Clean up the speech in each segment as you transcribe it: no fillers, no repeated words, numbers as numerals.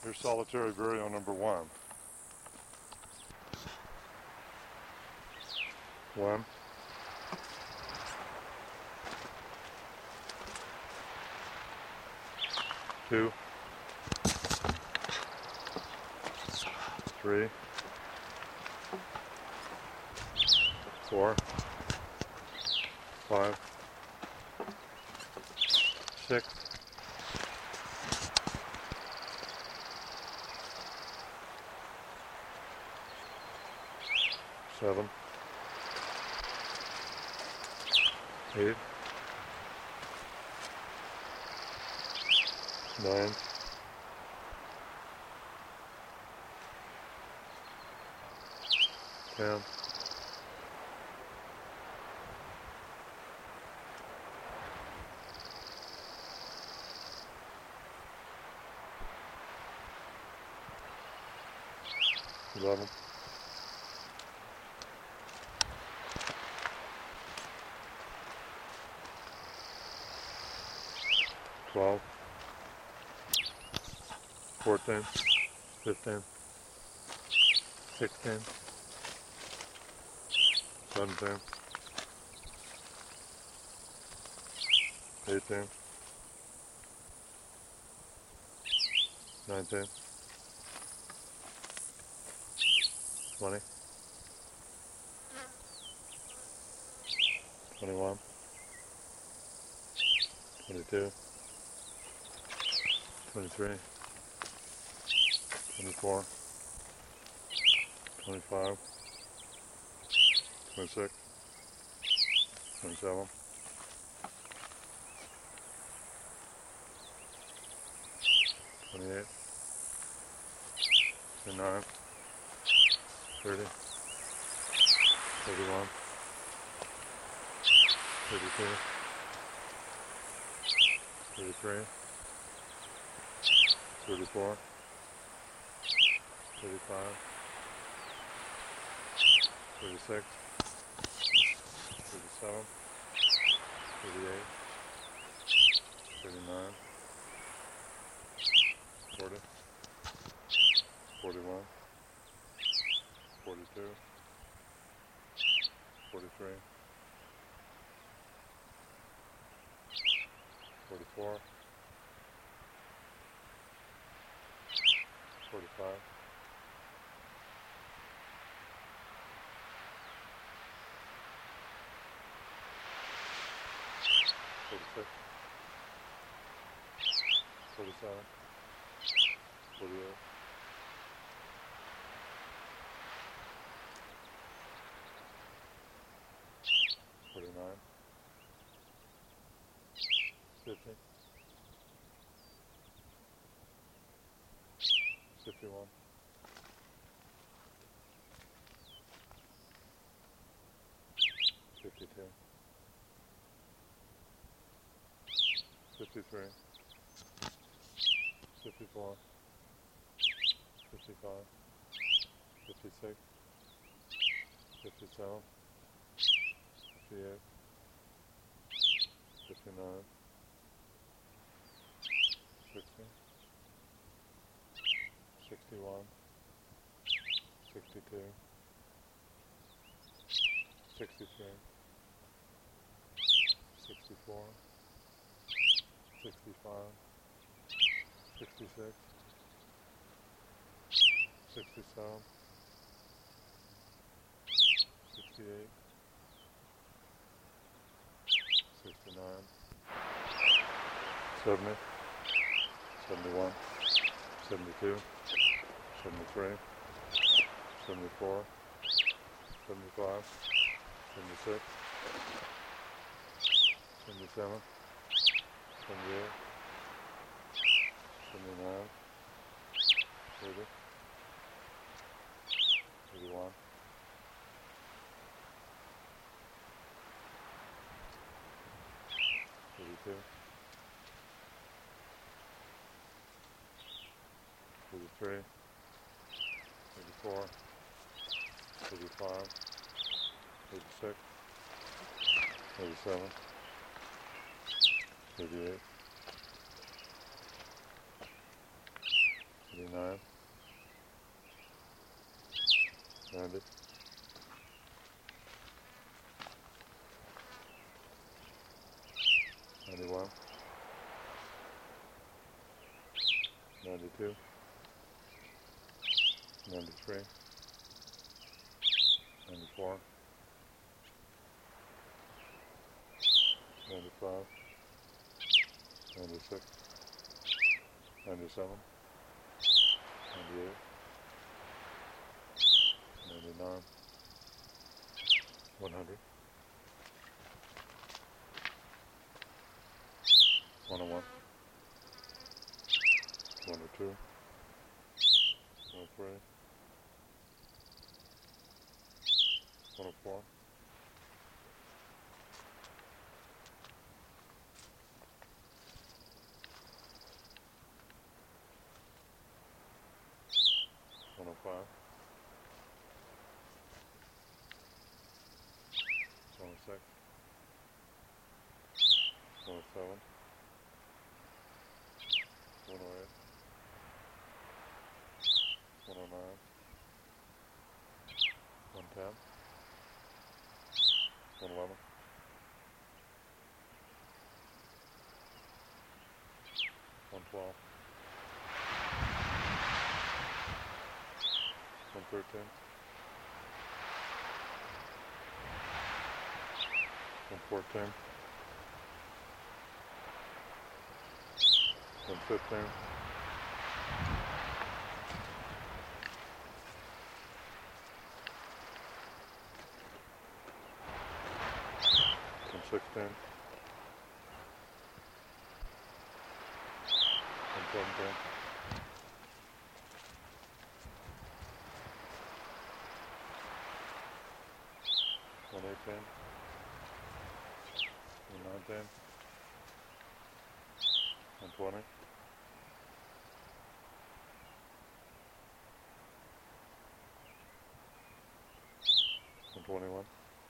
Here's solitary burial number 1. 1. 2. 3. 4. 5. 6. 7. 8. 9. 10. 11. 12. 14. 15. 16. 17. 18. 19. 20. 21. 22. 23. 24. 25. 26. 27. 28. 29. 30. 31. 32. 33. 34. 35. 36. 37. 38. 39. 40. 41. 42. 43. 44. 45. 46. 47. 48. 49. 50. 51. 52. 53. 54. 55. 56. 57. 58. 59. 60. 61. 62. 63. 64. 65. 66. 67. 68. 69. 70. 71. 72. 73. 74. 75. 76. 77. 78. 79. 80. 81. 82. 83. 84. 85. 86. 87. 88. 89. 89, 90, 91, 92, 93, 94, 95, 96, 97, 98, 99, 100, 101, 102, 103, 104, 105, 106, 107, 108, 109, 110, 111, 112, 113, 114, 115, 116, 117, 118, 119, 120, 121,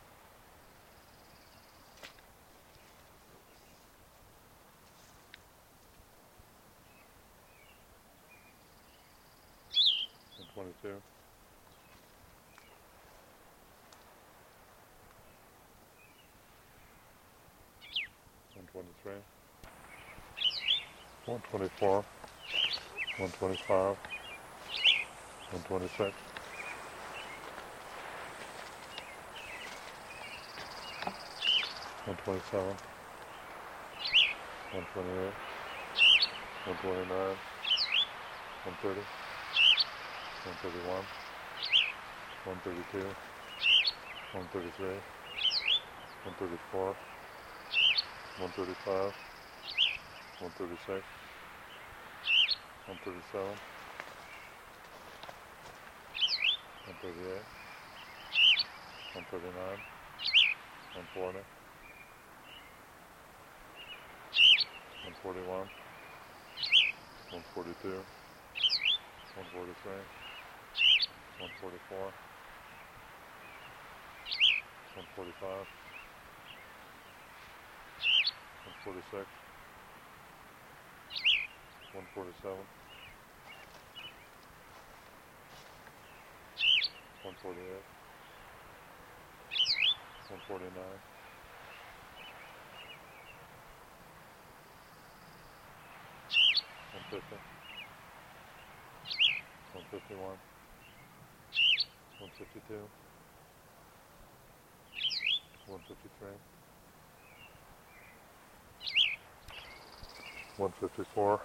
122, 123, 124, 125, 126, 127, 128, 129, 130, 131, 132, 133, 134, 135, 136, 137, 138, 139, 140, 141, 142, 143, 144, 145, 146, 147, 148, 149, 150, 151, 152, 153, 154,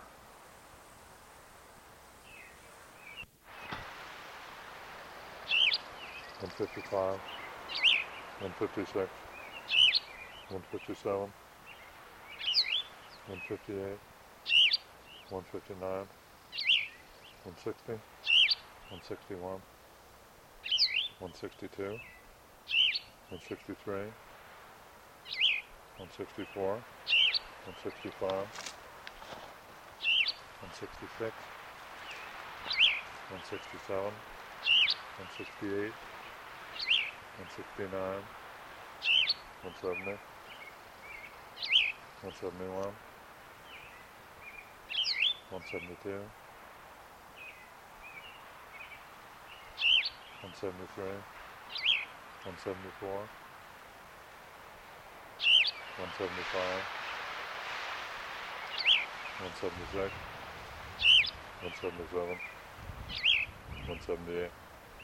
155, 156, 157, 158, 159, 160, 161, 162, 163, 164, 165, 166, 167, 168, 169, 170, 171, 172, 173, 174, 175, 176, 177, 178,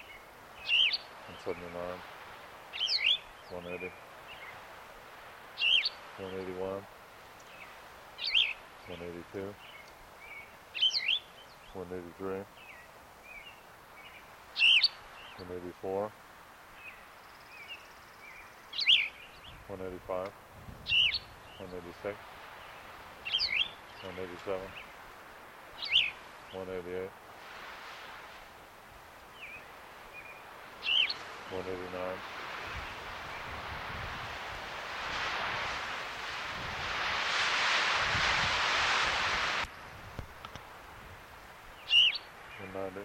179, 180, 181, 182, 183, 184, 185, 186, 187, 188, 189, 190,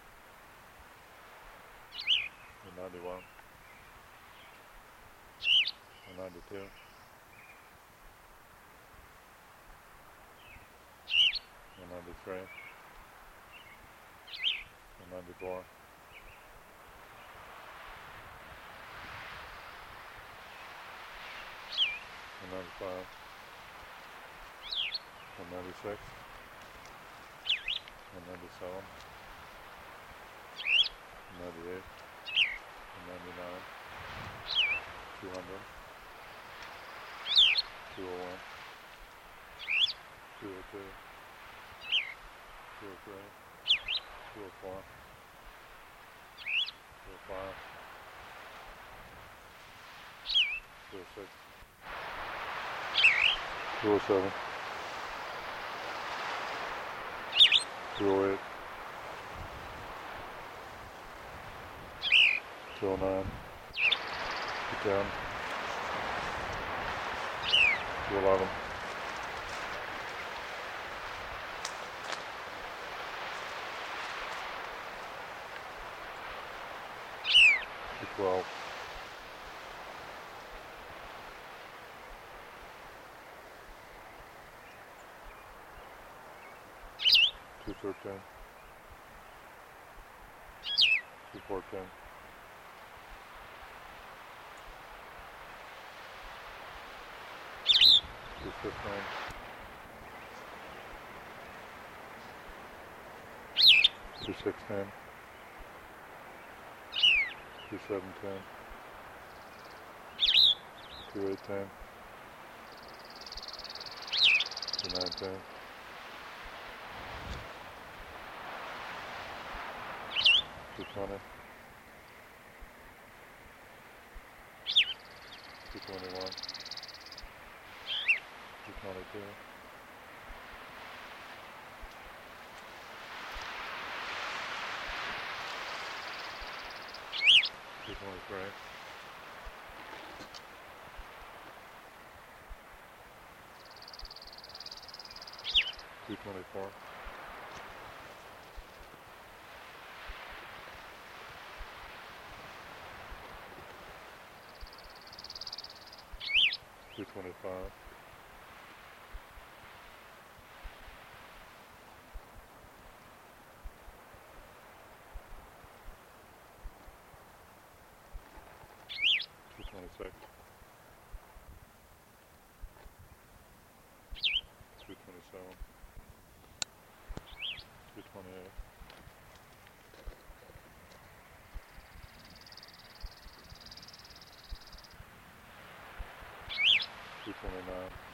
191, 192, 193, 194, 195, 196, 197, 198, 199, 200, 201, 202, 203, 204, 205, 206, 207, 208, 209, 210, 211, 212, 213, 214, 215, 216, 217, 218, 219, 220, 221, 222, 223, 224, 225, 226, 227, 228, 229,